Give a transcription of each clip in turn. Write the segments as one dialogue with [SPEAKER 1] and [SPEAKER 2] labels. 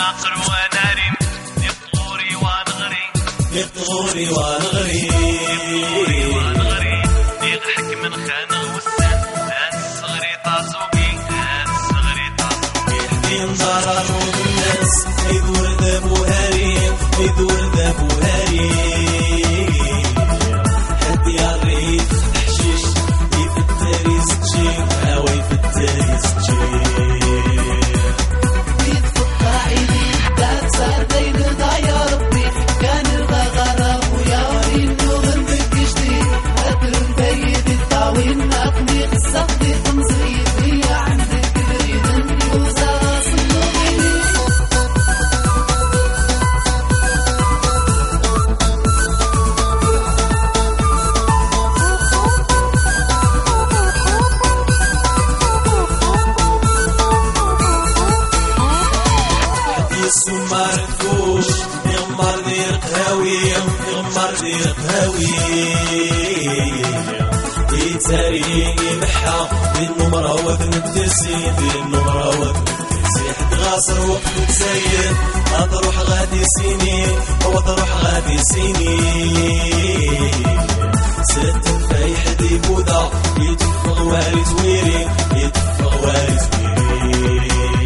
[SPEAKER 1] ناقر وناري يطغوري ونغري
[SPEAKER 2] يطغوري ونغري
[SPEAKER 1] يضحك من خانه والسن الصغري طازوقي الصغري طازوقي
[SPEAKER 2] حنين ضرر الناس يدور ذابو هاري يدور ذابو هاري حد يعرف حشيش يفتري سجي هاوي يفتري سجي معرفوش يغمر دير قهاوي يغمر دير قهاوي يتاري محا بالنمرة وبنتسي بالنمرة وبنتسي حد غاصر وقت تسير اطروح غادي سيني واطروح غادي سيني ست فايح دي بودا يتفغ واري زويري يتفغ واري زويري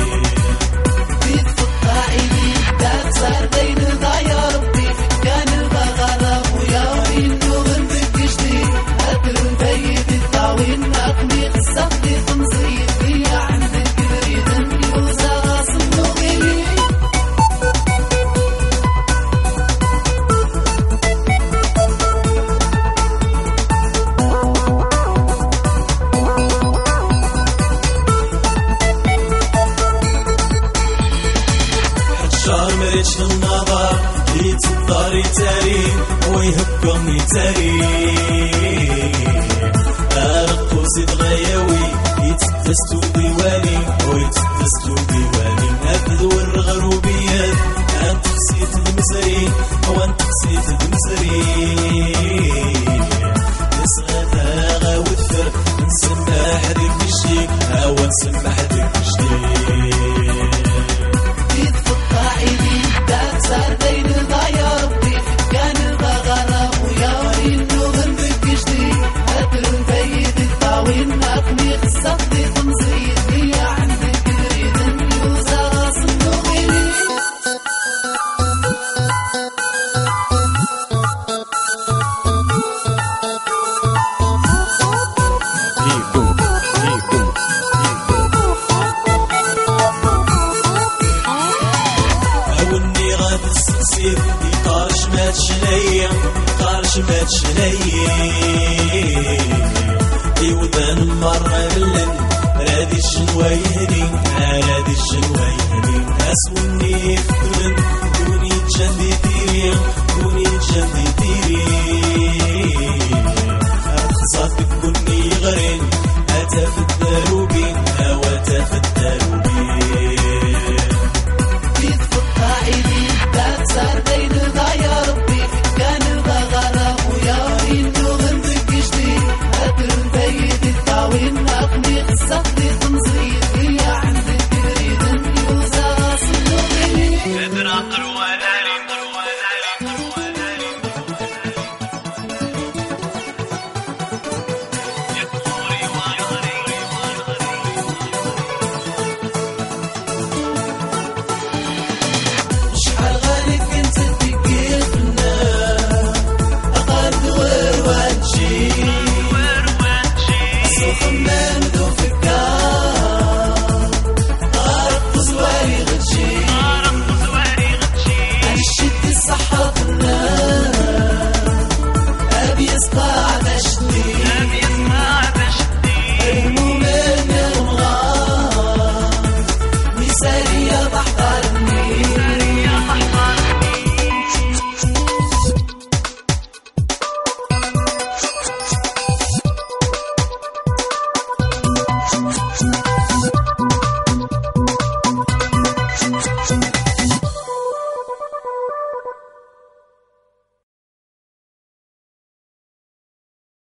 [SPEAKER 2] مريتش النظر يتصدر يتاري ويهكم يتاري أرق وزيد غياوي يتدستو ديواني ويتدستو ديواني أبدو الغروبيات أنت قسيت المزري وأنت قسيت المزري نسغتها غاوثر نسمح ديك الشيك أو نسمح ديك الشيك يقارش ما تشليا يقارش ما تشليا يوذن مرة لن رادي الشنوايهني رادي الشنوايهني أسوني في دون دوني تجندي تيري دوني تجندي تيري